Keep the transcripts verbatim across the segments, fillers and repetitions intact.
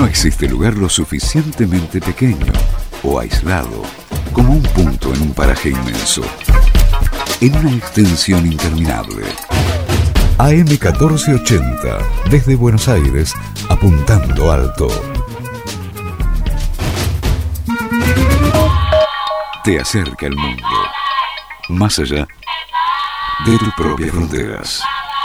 No existe lugar lo suficientemente pequeño o aislado como un punto en un paraje inmenso, en una extensión interminable. A M catorce ochenta, desde Buenos Aires, apuntando alto. Te acerca el mundo, más allá de tus propias fronteras.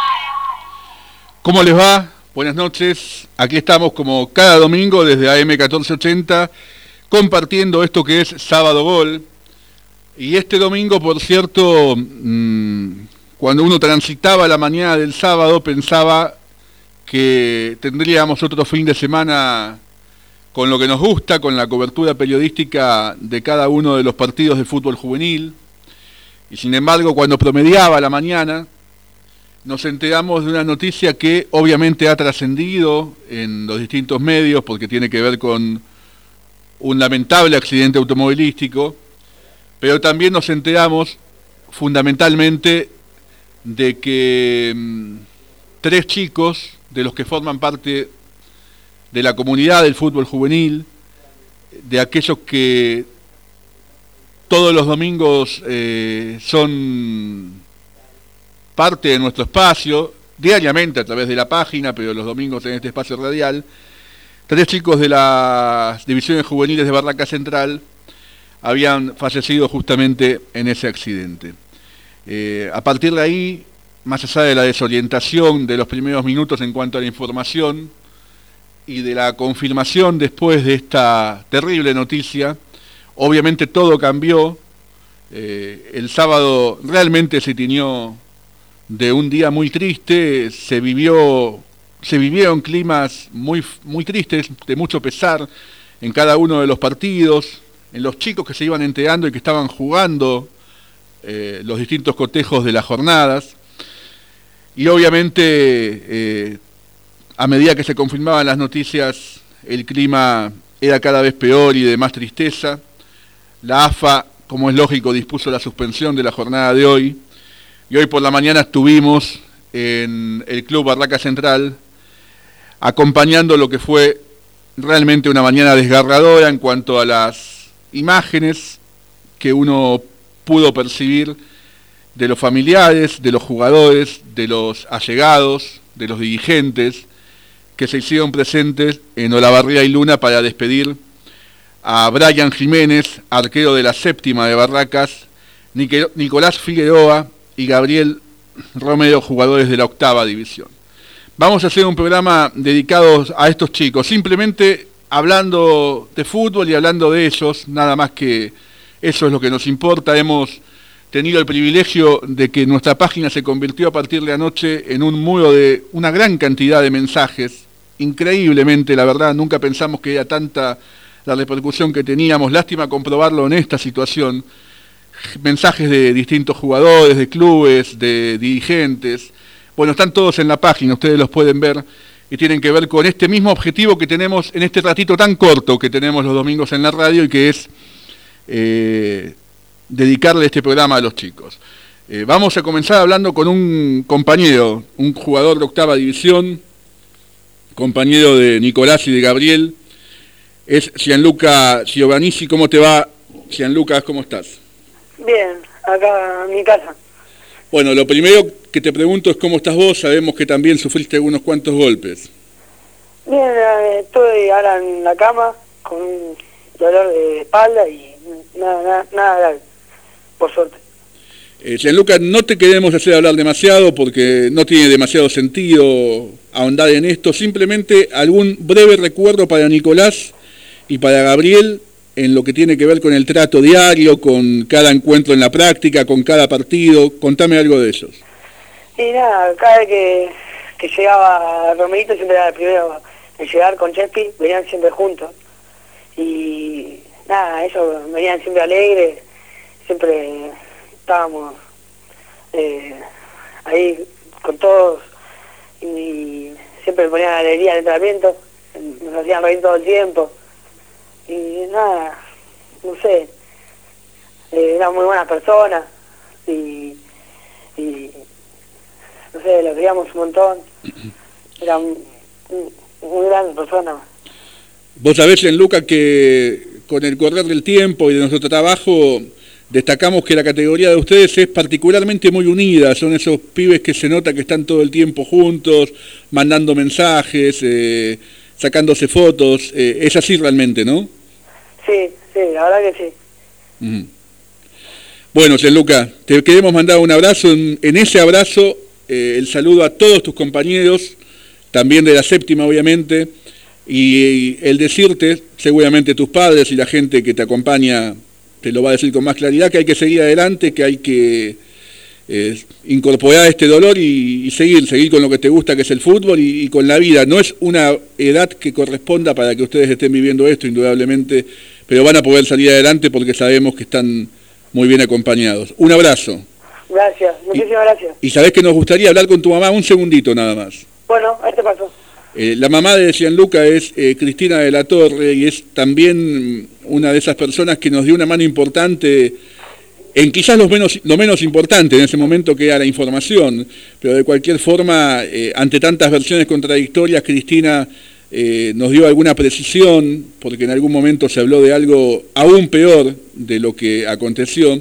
¿Cómo les va? Buenas noches. Aquí estamos como cada domingo desde A M catorce ochenta, compartiendo esto que es Sábado Gol. Y este domingo, por cierto, mmm, cuando uno transitaba la mañana del sábado, pensaba que tendríamos otro fin de semana con lo que nos gusta, con la cobertura periodística de cada uno de los partidos de fútbol juvenil. Y sin embargo, cuando promediaba la mañana, nos enteramos de una noticia que obviamente ha trascendido en los distintos medios porque tiene que ver con un lamentable accidente automovilístico, pero también nos enteramos fundamentalmente de que mmm, tres chicos de los que forman parte de la comunidad del fútbol juvenil, de aquellos que todos los domingos eh, son parte de nuestro espacio, diariamente a través de la página, pero los domingos en este espacio radial, tres chicos de las divisiones juveniles de Barraca Central habían fallecido justamente en ese accidente. Eh, a partir de ahí, más allá de la desorientación de los primeros minutos en cuanto a la información y de la confirmación después de esta terrible noticia, obviamente todo cambió. Eh, el sábado realmente se tiñó de un día muy triste, se vivió, se vivieron climas muy, muy tristes, de mucho pesar en cada uno de los partidos, en los chicos que se iban enterando y que estaban jugando eh, los distintos cotejos de las jornadas. Y obviamente, eh, a medida que se confirmaban las noticias, el clima era cada vez peor y de más tristeza. La A F A, como es lógico, dispuso la suspensión de la jornada de hoy. Y hoy por la mañana estuvimos en el Club Barraca Central, acompañando lo que fue realmente una mañana desgarradora en cuanto a las imágenes que uno pudo percibir de los familiares, de los jugadores, de los allegados, de los dirigentes que se hicieron presentes en Olavarría y Luna para despedir a Brian Jiménez, arquero de la séptima de Barracas, Nicolás Figueroa y Gabriel Romero, jugadores de la octava división. Vamos a hacer un programa dedicado a estos chicos, simplemente hablando de fútbol y hablando de ellos, nada más que eso es lo que nos importa. Hemos tenido el privilegio de que nuestra página se convirtió a partir de anoche en un muro de una gran cantidad de mensajes, increíblemente, la verdad, nunca pensamos que era tanta la repercusión que teníamos, lástima comprobarlo en esta situación, mensajes de distintos jugadores, de clubes, de dirigentes, bueno, están todos en la página, ustedes los pueden ver, y tienen que ver con este mismo objetivo que tenemos en este ratito tan corto que tenemos los domingos en la radio, y que es eh, dedicarle este programa a los chicos. Eh, vamos a comenzar hablando con un compañero, un jugador de octava división, compañero de Nicolás y de Gabriel, es Gianluca Giovannisi. ¿Cómo te va, Gianluca? ¿Cómo estás? Bien, acá en mi casa. Bueno, lo primero que te pregunto es cómo estás vos. Sabemos que también sufriste unos cuantos golpes. Bien, eh, estoy ahora en la cama con un dolor de espalda y nada, nada, nada grave, por suerte. Eh, Gianluca, no te queremos hacer hablar demasiado porque no tiene demasiado sentido ahondar en esto. Simplemente algún breve recuerdo para Nicolás y para Gabriel en lo que tiene que ver con el trato diario, con cada encuentro en la práctica, con cada partido. Contame algo de ellos. Y nada, cada vez que, que llegaba Romerito siempre era el primero en llegar con Chespi, venían siempre juntos. Y nada, ellos venían siempre alegres, siempre estábamos eh, ahí con todos y siempre ponían alegría al entrenamiento, nos hacían reír todo el tiempo. Y nada, no sé, eh, eran muy buenas personas y, y no sé, los queríamos un montón, eran muy grandes personas. Vos sabés, Gianluca, que con el correr del tiempo y de nuestro trabajo destacamos que la categoría de ustedes es particularmente muy unida. Son esos pibes que se nota que están todo el tiempo juntos, mandando mensajes, eh, sacándose fotos. Eh, es así realmente, ¿no? Sí, sí, la verdad que sí. Uh-huh. Bueno, Gianluca, te queremos mandar un abrazo. En, en ese abrazo, eh, el saludo a todos tus compañeros, también de la séptima, obviamente, y, y el decirte, seguramente tus padres y la gente que te acompaña te lo va a decir con más claridad, que hay que seguir adelante, que hay que eh, incorporar este dolor y, y seguir, seguir con lo que te gusta, que es el fútbol, y, y con la vida. No es una edad que corresponda para que ustedes estén viviendo esto, indudablemente, pero van a poder salir adelante porque sabemos que están muy bien acompañados. Un abrazo. Gracias, muchísimas y, gracias. Y sabés que nos gustaría hablar con tu mamá un segundito nada más. Bueno, ahí te paso. Eh, la mamá de Gianluca es eh, Cristina de la Torre, y es también una de esas personas que nos dio una mano importante en quizás lo menos, lo menos importante en ese momento, que era la información, pero de cualquier forma, eh, ante tantas versiones contradictorias, Cristina eh, nos dio alguna precisión, porque en algún momento se habló de algo aún peor de lo que aconteció.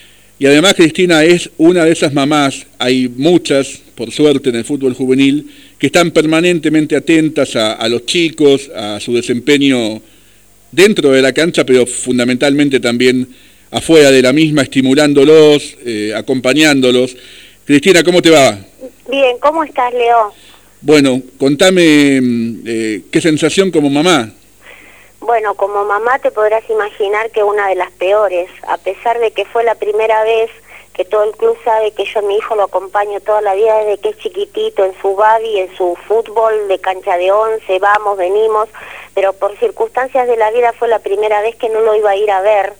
Y además Cristina es una de esas mamás, hay muchas, por suerte, en el fútbol juvenil, que están permanentemente atentas a, a los chicos, a su desempeño dentro de la cancha, pero fundamentalmente también afuera de la misma, estimulándolos, eh, acompañándolos. Cristina, ¿cómo te va? Bien, ¿cómo estás, Leo? Bueno, contame eh, qué sensación como mamá. Bueno, como mamá te podrás imaginar que una de las peores, a pesar de que fue la primera vez que todo el club sabe que yo a mi hijo lo acompaño toda la vida desde que es chiquitito, en su baby, en su fútbol de cancha de once, vamos, venimos, pero por circunstancias de la vida fue la primera vez que no lo iba a ir a ver,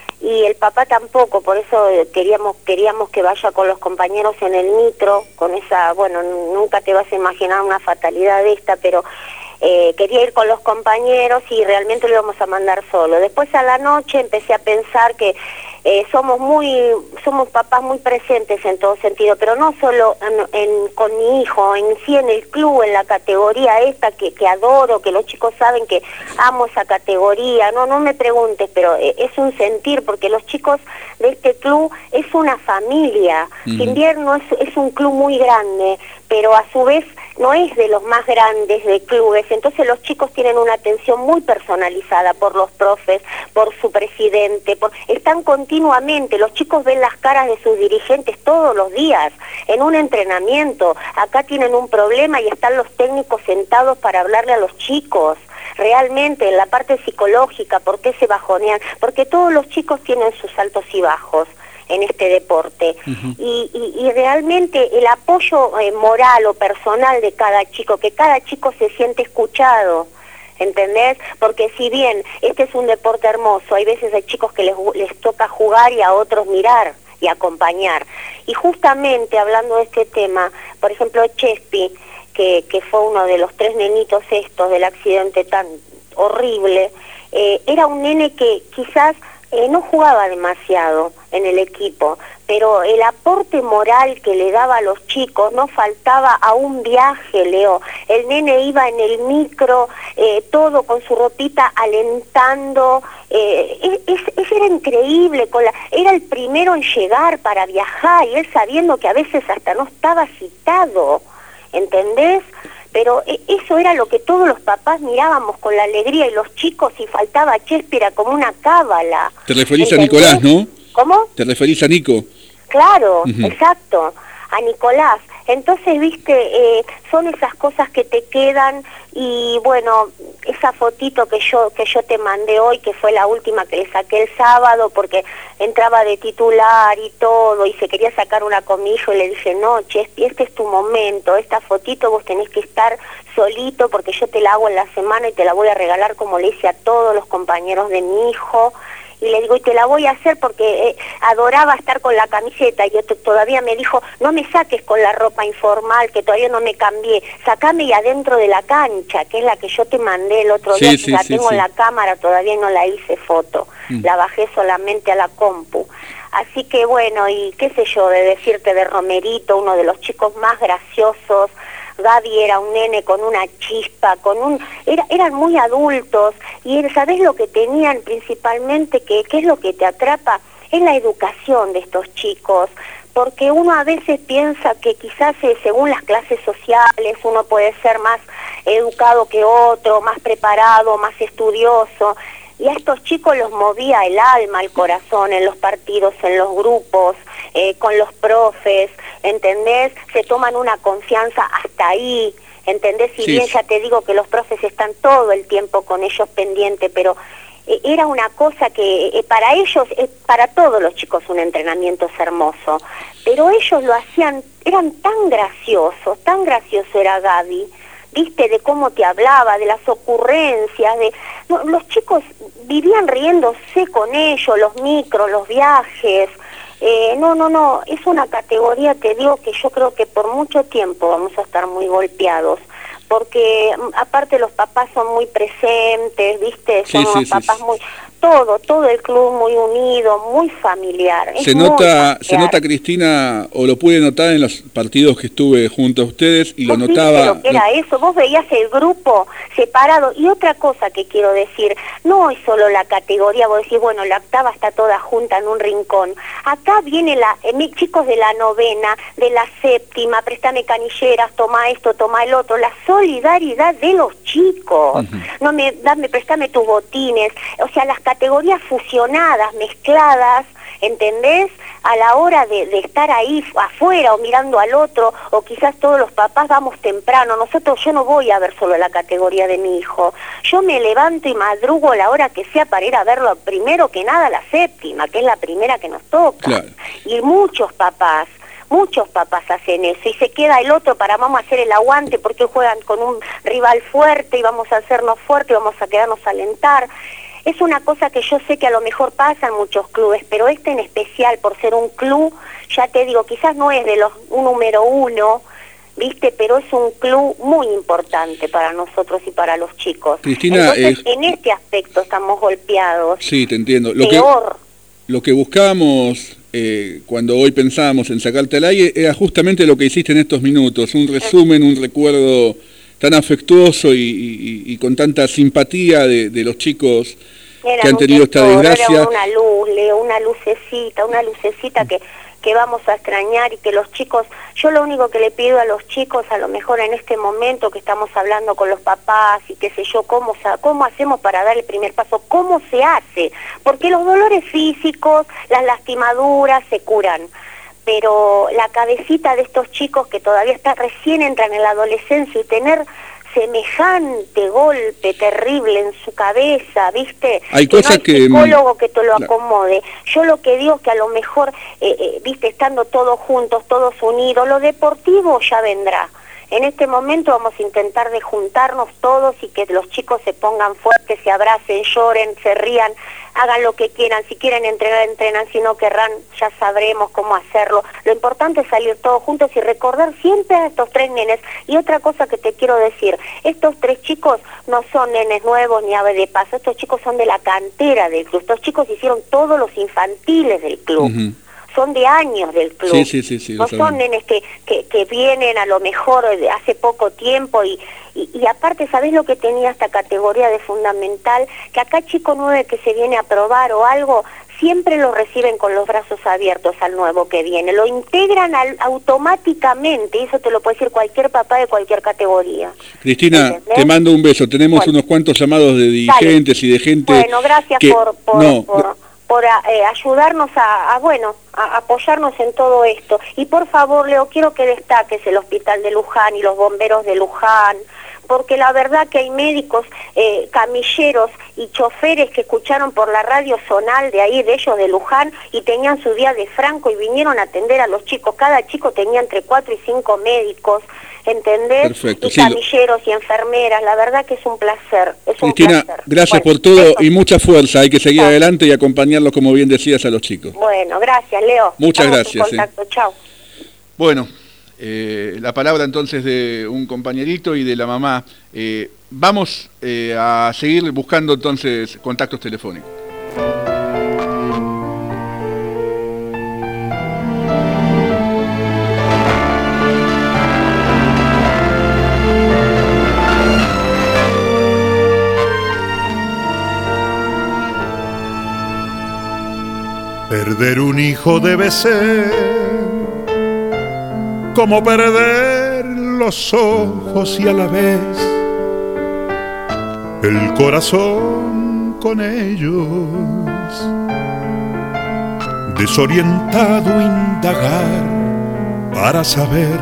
y el papá tampoco, por eso queríamos queríamos que vaya con los compañeros en el micro, con esa, bueno, nunca te vas a imaginar una fatalidad de esta, pero Eh, quería ir con los compañeros y realmente lo íbamos a mandar solo. Después a la noche empecé a pensar que eh, somos muy somos papás muy presentes en todo sentido, pero no solo en, en, con mi hijo, en sí en el club, en la categoría esta que, que adoro, que los chicos saben que amo esa categoría. No, no me preguntes, pero eh, es un sentir, porque los chicos de este club es una familia. Uh-huh. Invierno es, es un club muy grande, pero a su vez no es de los más grandes de clubes, entonces los chicos tienen una atención muy personalizada por los profes, por su presidente, por... están continuamente, los chicos ven las caras de sus dirigentes todos los días, en un entrenamiento, acá tienen un problema y están los técnicos sentados para hablarle a los chicos. Realmente, en la parte psicológica, ¿por qué se bajonean? Porque todos los chicos tienen sus altos y bajos en este deporte. Uh-huh. y, y, y realmente el apoyo eh, moral o personal de cada chico, que cada chico se siente escuchado, ¿entendés? Porque si bien este es un deporte hermoso, hay veces hay chicos que les, les toca jugar y a otros mirar y acompañar. Y justamente hablando de este tema, por ejemplo, Chespi, que, que fue uno de los tres nenitos estos del accidente tan horrible, eh, era un nene que quizás Eh, no jugaba demasiado en el equipo, pero el aporte moral que le daba a los chicos no faltaba a un viaje, Leo. El nene iba en el micro, eh, todo con su ropita alentando, eh, es, es, era increíble, con la, era el primero en llegar para viajar, y él sabiendo que a veces hasta no estaba citado, ¿entendés? Pero eso era lo que todos los papás mirábamos con la alegría, y los chicos, si faltaba Chespi, era como una cábala. Te referís ¿entendés? A Nicolás, ¿no? ¿Cómo? Te referís a Nico. Claro, uh-huh. Exacto, a Nicolás. Entonces, viste, eh, son esas cosas que te quedan, y bueno, esa fotito que yo que yo te mandé hoy, que fue la última que le saqué el sábado, porque entraba de titular y todo, y se quería sacar una con mi hijo, y le dije, no, Chespi, este es tu momento, esta fotito vos tenés que estar solito, porque yo te la hago en la semana y te la voy a regalar como le hice a todos los compañeros de mi hijo. Y le digo, y te la voy a hacer porque eh, adoraba estar con la camiseta, y yo t- todavía me dijo, no me saques con la ropa informal, que todavía no me cambié, sacame y adentro de la cancha, que es la que yo te mandé el otro sí, día, sí, que la sí, tengo sí. en la cámara, todavía no la hice foto, mm. la bajé solamente a la compu. Así que bueno, y qué sé yo, de decirte de Romerito, uno de los chicos más graciosos, Gaby era un nene con una chispa, con un era, eran muy adultos, y ¿sabés lo que tenían principalmente? Que, ¿Qué es lo que te atrapa? Es la educación de estos chicos, porque uno a veces piensa que quizás eh, según las clases sociales uno puede ser más educado que otro, más preparado, más estudioso, y a estos chicos los movía el alma, el corazón, en los partidos, en los grupos, eh, con los profes, ¿entendés? Se toman una confianza hasta ahí, ¿entendés? Si sí. bien ya te digo que los profes están todo el tiempo con ellos pendientes, pero eh, era una cosa que eh, para ellos, eh, para todos los chicos un entrenamiento es hermoso, pero ellos lo hacían, eran tan graciosos, tan gracioso era Gaby, viste, de cómo te hablaba, de las ocurrencias, de no, los chicos vivían riéndose con ellos, los micros, los viajes, eh, no, no, no, es una categoría, te digo, que yo creo que por mucho tiempo vamos a estar muy golpeados, porque aparte los papás son muy presentes, viste, son sí, unos sí, papás sí. muy... Todo, todo el club muy unido, muy familiar. Se es nota, muy familiar. se nota, Cristina, o lo pude notar en los partidos que estuve junto a ustedes, y lo ¿Vos notaba... viste lo que era eso? Vos veías el grupo separado. Y otra cosa que quiero decir, no es solo la categoría, vos decís, bueno, la octava está toda junta en un rincón. Acá viene la, eh, mis chicos de la novena, de la séptima, préstame canilleras, toma esto, toma el otro, la solidaridad de los chicos. Uh-huh. No me, dame, préstame tus botines, o sea, las categorías fusionadas, mezcladas, ¿entendés? A la hora de, de estar ahí afuera o mirando al otro, o quizás todos los papás vamos temprano, nosotros, yo no voy a ver solo la categoría de mi hijo, yo me levanto y madrugo a la hora que sea para ir a verlo primero que nada la séptima, que es la primera que nos toca, claro. Y muchos papás, muchos papás hacen eso, y se queda el otro para vamos a hacer el aguante porque juegan con un rival fuerte y vamos a hacernos fuertes y vamos a quedarnos a alentar. Es una cosa que yo sé que a lo mejor pasa en muchos clubes, pero este en especial, por ser un club, ya te digo, quizás no es de los un número uno, ¿viste? Pero es un club muy importante para nosotros y para los chicos. Cristina, entonces, eh, en este aspecto estamos golpeados. Sí, te entiendo. Lo Peor. Que, lo que buscábamos eh, cuando hoy pensábamos en sacarte al aire era justamente lo que hiciste en estos minutos, un resumen, un recuerdo tan afectuoso y, y, y con tanta simpatía de, de los chicos Era que han tenido esta desgracia. Era una luz, Leo, una lucecita, una lucecita que, que vamos a extrañar, y que los chicos, yo lo único que le pido a los chicos, a lo mejor en este momento que estamos hablando con los papás y qué sé yo, cómo, cómo hacemos para dar el primer paso, cómo se hace, porque los dolores físicos, las lastimaduras se curan, pero la cabecita de estos chicos que todavía está, recién entran en la adolescencia, y tener semejante golpe terrible en su cabeza, ¿viste? Hay que cosas no hay que... psicólogo que te lo acomode. Yo lo que digo es que a lo mejor, eh, eh, ¿viste? Estando todos juntos, todos unidos, lo deportivo ya vendrá. En este momento vamos a intentar de juntarnos todos y que los chicos se pongan fuertes, se abracen, lloren, se rían, hagan lo que quieran. Si quieren entrenar, entrenan, si no querrán, ya sabremos cómo hacerlo. Lo importante es salir todos juntos y recordar siempre a estos tres nenes. Y otra cosa que te quiero decir, estos tres chicos no son nenes nuevos ni ave de paso, estos chicos son de la cantera del club. Estos chicos hicieron todos los infantiles del club. Uh-huh. Son de años del club, sí, sí, sí, sí, no son nenes que, que, que vienen a lo mejor de hace poco tiempo y, y, y aparte, ¿sabés lo que tenía esta categoría de fundamental? Que acá chico nueve que se viene a probar o algo, siempre lo reciben con los brazos abiertos al nuevo que viene, lo integran al, automáticamente, y eso te lo puede decir cualquier papá de cualquier categoría. Cristina, ¿entendés? Te mando un beso, tenemos bueno. unos cuantos llamados de dirigentes Dale. y de gente... Bueno, gracias que... por... por, no, por por eh, ayudarnos a, a, bueno, a apoyarnos en todo esto. Y por favor, Leo, quiero que destaques el Hospital de Luján y los bomberos de Luján, porque la verdad que hay médicos, eh, camilleros y choferes que escucharon por la radio zonal de ahí, de ellos de Luján, y tenían su día de franco y vinieron a atender a los chicos. Cada chico tenía entre cuatro y cinco médicos, ¿entendés? Perfecto, y sí, camilleros lo... y enfermeras, la verdad que es un placer. Es Cristina, un placer. gracias bueno, por todo eso. y mucha fuerza, hay que seguir Chao. adelante y acompañarlos, como bien decías, a los chicos. Bueno, gracias, Leo. Muchas Estamos gracias. en contacto. Eh. Chao. Bueno, eh, la palabra entonces de un compañerito y de la mamá. Eh, vamos eh, a seguir buscando entonces contactos telefónicos. Perder un hijo debe ser como perder los ojos y a la vez el corazón con ellos. Desorientado indagar para saber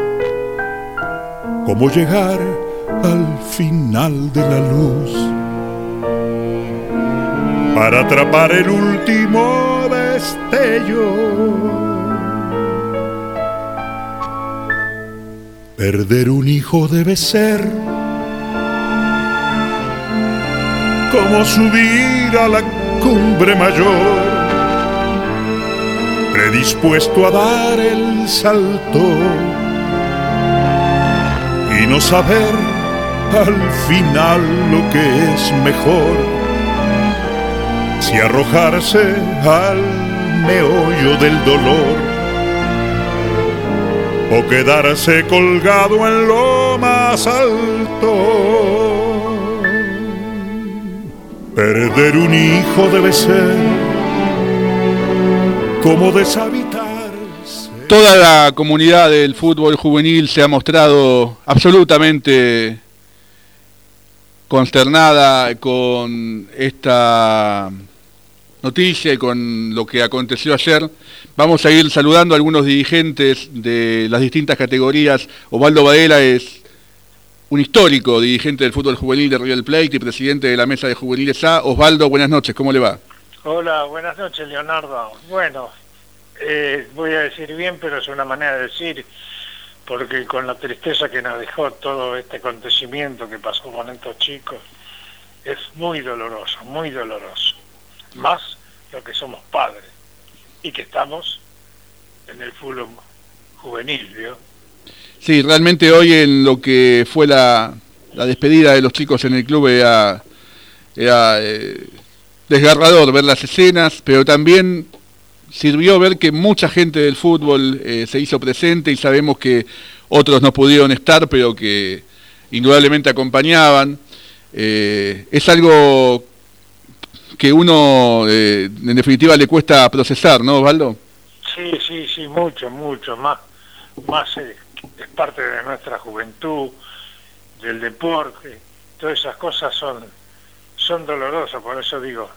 cómo llegar al final de la luz, para atrapar el último destello. Perder un hijo debe ser como subir a la cumbre mayor, predispuesto a dar el salto y no saber al final lo que es mejor, si arrojarse al meollo del dolor o quedarse colgado en lo más alto. Perder un hijo debe ser como deshabitarse. Toda la comunidad del fútbol juvenil se ha mostrado absolutamente consternada con esta noticia y con lo que aconteció ayer. Vamos a ir saludando a algunos dirigentes de las distintas categorías. Osvaldo Badela es un histórico dirigente del fútbol juvenil de River Plate y presidente de la mesa de juveniles A. Osvaldo, buenas noches, ¿cómo le va? Hola, buenas noches, Leonardo. Bueno, eh, voy a decir bien, pero es una manera de decir, porque con la tristeza que nos dejó todo este acontecimiento que pasó con estos chicos, es muy doloroso, muy doloroso. Más lo que somos padres y que estamos en el fútbol juvenil, ¿vio? Sí, realmente hoy en lo que fue la, la despedida de los chicos en el club era, era eh, desgarrador ver las escenas, pero también sirvió ver que mucha gente del fútbol eh, se hizo presente y sabemos que otros no pudieron estar, pero que indudablemente acompañaban. Eh, es algo que uno eh, en definitiva le cuesta procesar, ¿no, Osvaldo? Sí, sí, sí, mucho, mucho, más, más eh, es parte de nuestra juventud, del deporte, todas esas cosas son, son dolorosas, por eso digo,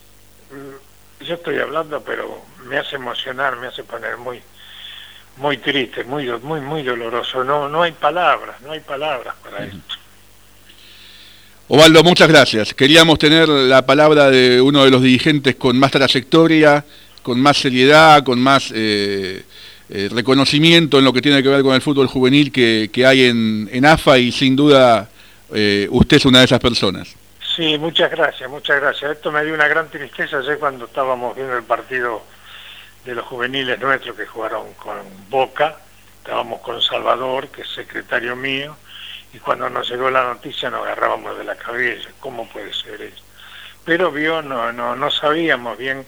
yo estoy hablando, pero me hace emocionar, me hace poner muy, muy triste, muy, muy, muy doloroso. No, no hay palabras, no hay palabras para esto. Osvaldo, muchas gracias. Queríamos tener la palabra de uno de los dirigentes con más trayectoria, con más seriedad, con más eh, eh, reconocimiento en lo que tiene que ver con el fútbol juvenil que, que hay en, en A F A, y sin duda eh, usted es una de esas personas. Sí, muchas gracias, muchas gracias. Esto me dio una gran tristeza ayer cuando estábamos viendo el partido de los juveniles nuestros que jugaron con Boca. Estábamos con Salvador, que es secretario mío, y cuando nos llegó la noticia nos agarrábamos de la cabeza. ¿Cómo puede ser eso? Pero vio, no, no, no sabíamos bien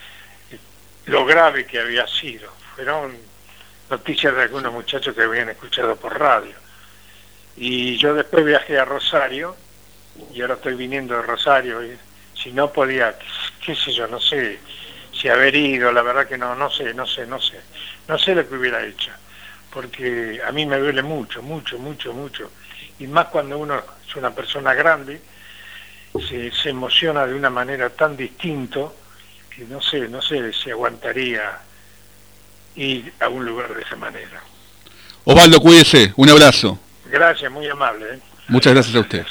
lo grave que había sido. Fueron noticias de algunos muchachos que habían escuchado por radio. Y yo después viajé a Rosario, y ahora estoy viniendo de Rosario, y si no podía, qué sé yo, no sé si haber ido, la verdad que no, no sé, no sé, no sé, no sé lo que hubiera hecho, porque a mí me duele mucho, mucho, mucho, mucho, y más cuando uno es una persona grande, se, se emociona de una manera tan distinto, que no sé, no sé si aguantaría ir a un lugar de esa manera. Osvaldo, cuídese, un abrazo. Gracias, muy amable. ¿eh? Muchas gracias a usted.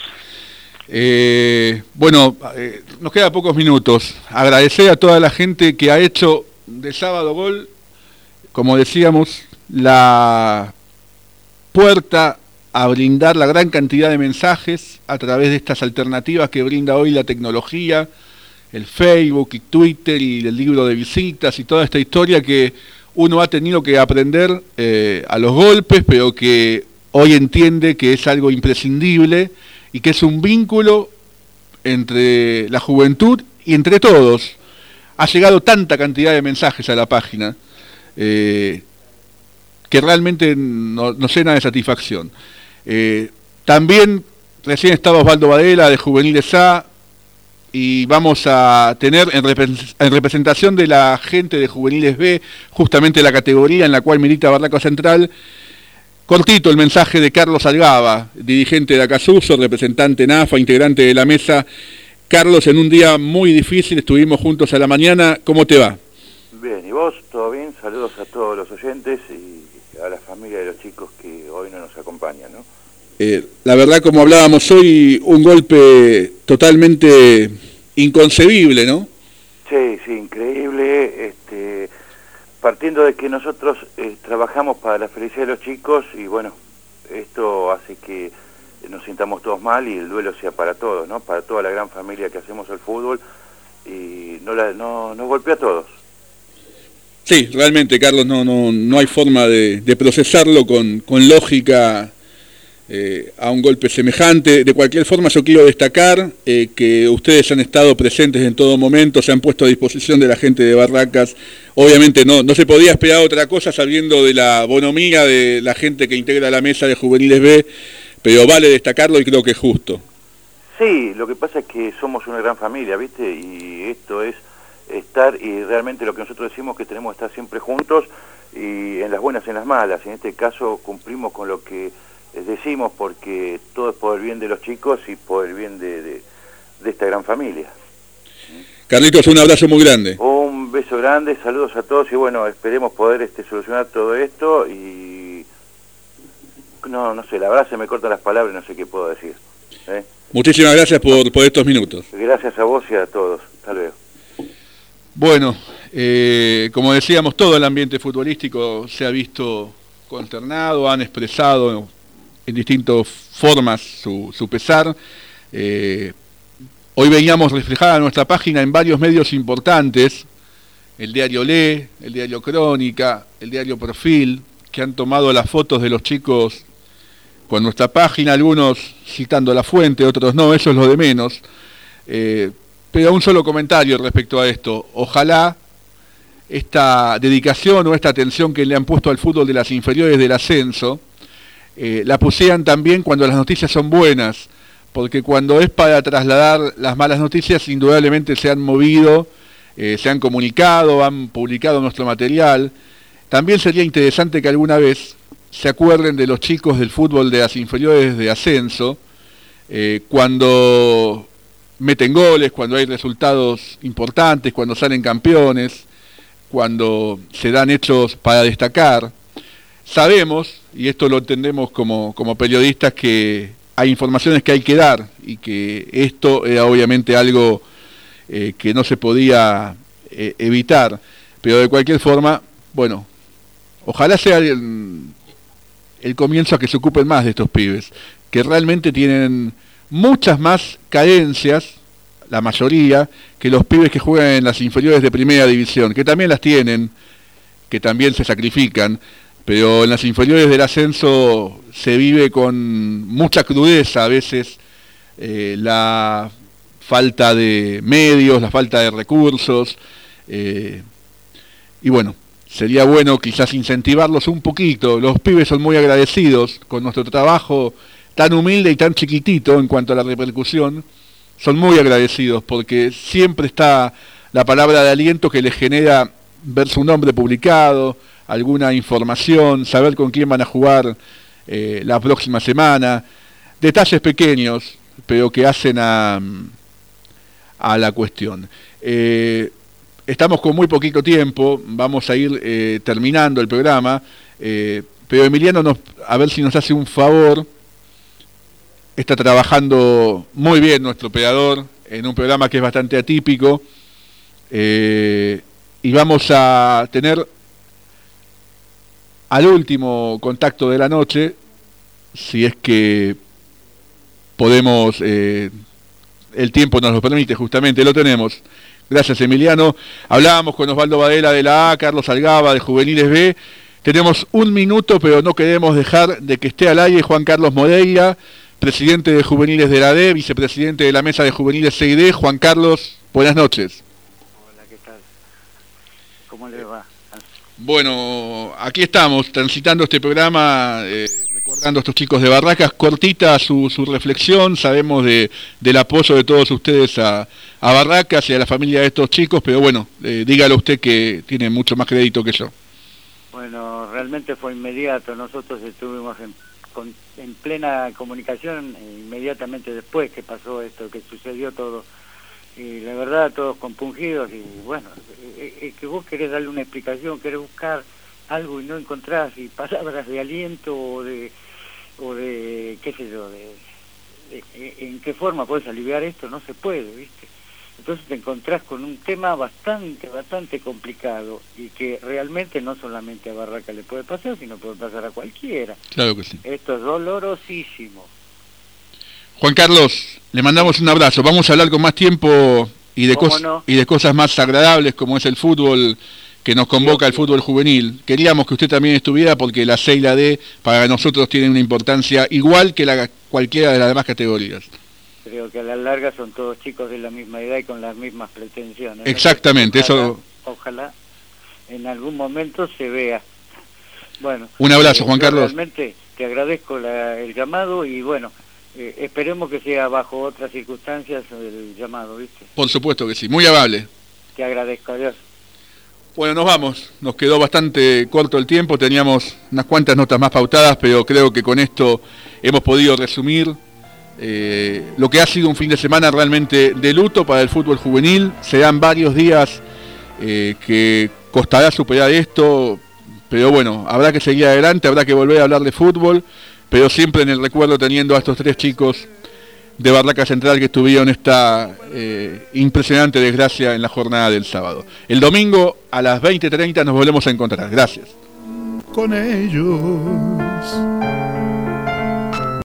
Eh, bueno, eh, nos quedan pocos minutos. Agradecer a toda la gente que ha hecho de Sábado Gol, como decíamos, la puerta a brindar la gran cantidad de mensajes a través de estas alternativas que brinda hoy la tecnología, el Facebook y Twitter y el libro de visitas y toda esta historia que uno ha tenido que aprender eh, a los golpes, pero que hoy entiende que es algo imprescindible y que es un vínculo entre la juventud y entre todos. Ha llegado tanta cantidad de mensajes a la página eh, que realmente nos no llena de satisfacción. Eh, también recién estaba Osvaldo Badela de Juveniles A y vamos a tener en, repre- en representación de la gente de Juveniles B, justamente la categoría en la cual milita Barraca Central, cortito el mensaje de Carlos Algaba, dirigente de Acasuso, representante en A F A, integrante de la mesa. Carlos, en un día muy difícil, estuvimos juntos a la mañana, ¿cómo te va? Bien, ¿y vos? ¿Todo bien? Saludos a todos los oyentes y a la familia de los chicos que hoy no nos acompañan, ¿no? Eh, la verdad, como hablábamos hoy, un golpe totalmente inconcebible, ¿no? Sí, sí, increíble, este, partiendo de que nosotros eh, trabajamos para la felicidad de los chicos y bueno, esto hace que nos sintamos todos mal y el duelo sea para todos, ¿no? Para toda la gran familia que hacemos el fútbol y no la, no, nos golpea a todos. Sí, realmente, Carlos, no, no, no hay forma de, de procesarlo con, con lógica. Eh, a un golpe semejante. De cualquier forma, yo quiero destacar eh, que ustedes han estado presentes en todo momento, se han puesto a disposición de la gente de Barracas. Obviamente no, no se podía esperar otra cosa sabiendo de la bonomía de la gente que integra la mesa de Juveniles B, pero vale destacarlo y creo que es justo. Sí, lo que pasa es que somos una gran familia, ¿viste? Y esto es estar, y realmente lo que nosotros decimos que tenemos que estar siempre juntos, y en las buenas y en las malas. En este caso cumplimos con lo que decimos, porque todo es por el bien de los chicos y por el bien de, de, de esta gran familia. Carlitos, un abrazo muy grande. Un beso grande, saludos a todos y bueno, esperemos poder este, solucionar todo esto y no, no sé, la verdad se me cortan las palabras y no sé qué puedo decir. ¿eh? Muchísimas gracias por, por estos minutos. Gracias a vos y a todos. Hasta luego. Bueno, eh, como decíamos, todo el ambiente futbolístico se ha visto consternado, han expresado en distintas formas su, su pesar. Eh, hoy veíamos reflejada en nuestra página en varios medios importantes, el diario Le, el diario Crónica, el diario Perfil, que han tomado las fotos de los chicos con nuestra página, algunos citando la fuente, otros no, eso es lo de menos. Eh, pero un solo comentario respecto a esto. Ojalá esta dedicación o esta atención que le han puesto al fútbol de las inferiores del ascenso, Eh, la pusieran también cuando las noticias son buenas, porque cuando es para trasladar las malas noticias, indudablemente se han movido, eh, se han comunicado, han publicado nuestro material. También sería interesante que alguna vez se acuerden de los chicos del fútbol de las inferiores de ascenso, eh, cuando meten goles, cuando hay resultados importantes, cuando salen campeones, cuando se dan hechos para destacar. Sabemos, y esto lo entendemos como, como periodistas, que hay informaciones que hay que dar y que esto era obviamente algo eh, que no se podía eh, evitar, pero de cualquier forma, bueno, ojalá sea el, el comienzo a que se ocupen más de estos pibes, que realmente tienen muchas más carencias, la mayoría, que los pibes que juegan en las inferiores de primera división, que también las tienen, que también se sacrifican, pero en las inferiores del ascenso se vive con mucha crudeza a veces eh, la falta de medios, la falta de recursos, eh, y bueno, sería bueno quizás incentivarlos un poquito. Los pibes son muy agradecidos con nuestro trabajo tan humilde y tan chiquitito en cuanto a la repercusión, son muy agradecidos porque siempre está la palabra de aliento que les genera ver su nombre publicado, alguna información, saber con quién van a jugar eh, la próxima semana, detalles pequeños, pero que hacen a, a la cuestión. Eh, estamos con muy poquito tiempo, vamos a ir eh, terminando el programa, eh, pero Emiliano, nos, a ver si nos hace un favor, está trabajando muy bien nuestro operador en un programa que es bastante atípico, eh, y vamos a tener al último contacto de la noche, si es que podemos, eh, el tiempo nos lo permite, justamente lo tenemos. Gracias, Emiliano. Hablábamos con Osvaldo Badela de la A, Carlos Algaba de Juveniles B. Tenemos un minuto, pero no queremos dejar de que esté al aire Juan Carlos Moreira, presidente de Juveniles de la D, vicepresidente de la mesa de Juveniles C I D. Juan Carlos, buenas noches. Hola, ¿qué tal? ¿Cómo le va? Bueno, aquí estamos transitando este programa, eh, recordando a estos chicos de Barracas, cortita su, su reflexión, sabemos de, del apoyo de todos ustedes a, a Barracas y a la familia de estos chicos, pero bueno, eh, dígalo usted que tiene mucho más crédito que yo. Bueno, realmente fue inmediato, nosotros estuvimos en, con, en plena comunicación inmediatamente después que pasó esto, que sucedió todo, y la verdad todos compungidos, y bueno, es que vos querés darle una explicación, querés buscar algo y no encontrás, y palabras de aliento o de, o de qué sé yo, de, de, en qué forma podés aliviar esto, no se puede, ¿viste? Entonces te encontrás con un tema bastante, bastante complicado, y que realmente no solamente a Barraca le puede pasar, sino puede pasar a cualquiera. Claro que sí. Esto es dolorosísimo. Juan Carlos, le mandamos un abrazo. Vamos a hablar con más tiempo y de, cos no? y de cosas más agradables como es el fútbol que nos convoca, sí, el fútbol juvenil. Queríamos que usted también estuviera porque la C y la D para nosotros tienen una importancia igual que la cualquiera de las demás categorías. Creo que a la larga son todos chicos de la misma edad y con las mismas pretensiones. Exactamente, ojalá, eso. Ojalá en algún momento se vea. Bueno. Un abrazo, eh, Juan Carlos. Realmente te agradezco la, el llamado y bueno, eh, esperemos que sea bajo otras circunstancias el llamado, ¿viste? Por supuesto que sí, muy amable. Te agradezco, adiós. Bueno, nos vamos, nos quedó bastante corto el tiempo, teníamos unas cuantas notas más pautadas, pero creo que con esto hemos podido resumir eh, lo que ha sido un fin de semana realmente de luto para el fútbol juvenil. Serán varios días eh, que costará superar esto, pero bueno, habrá que seguir adelante, habrá que volver a hablar de fútbol, pero siempre en el recuerdo teniendo a estos tres chicos de Barraca Central que tuvieron esta eh, impresionante desgracia en la jornada del sábado. El domingo a las veinte treinta nos volvemos a encontrar. Gracias. Con ellos